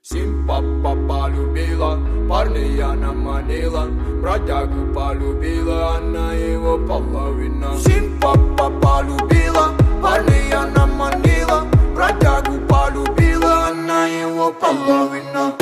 Симпапа полюбила, парня она манила, бродягу полюбила, она его половина. Симпапа полюбила, парня она манила, бродягу полюбила, она его половина.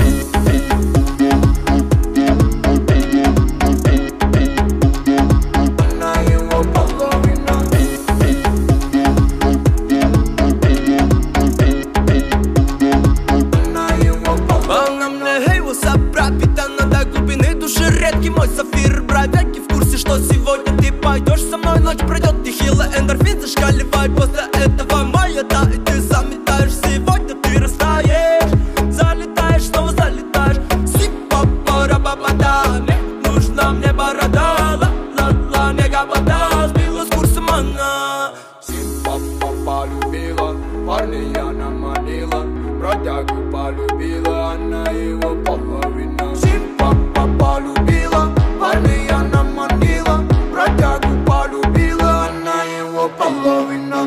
Редкий мой сафир, бровяки в курсе, что сегодня ты пойдешь со мной. Ночь пройдет, нехило, эндорфин зашкаливает. После этого моя, да, и ты заметаешь. Сегодня ты растаешь, залетаешь, снова залетаешь. Сипа-пара-ба-ба-да, не нужна мне борода. Ла-ла-ла, не габада, сбила с курсом она. Симпапа полюбила, парня она манила, бродягу полюбила, она его половина. Симпапа полюбила, парня она манила, бродягу полюбила, она его половина.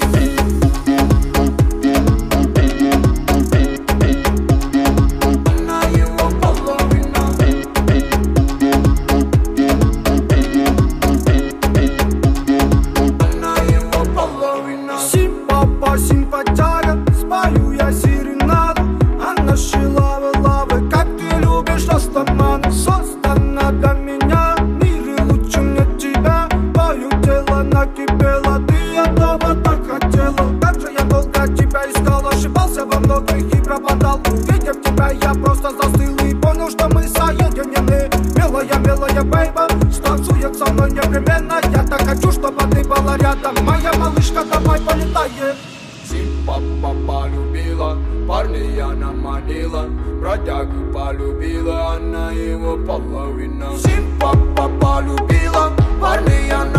Она его половина. Она его половина. Симпапа, симпатяга, спою я серенаду. Она шила лавы, как ты любишь растамана. Создана для меня, в мире лучше мне тебя. Твое тело накипело, ты этого так хотела. Как же я долго тебя искал, ошибался во многих и пропадал. Увидев тебя, я просто застыл и понял, что мы соединены. Милая, милая бейба, станцует со мной непременно. Я так хочу, чтобы ты была рядом. Моя малышка, давай полетаем. Симпапа полюбила, парня она манила, бродягу полюбила, она его половина. Симпапа полюбила, парня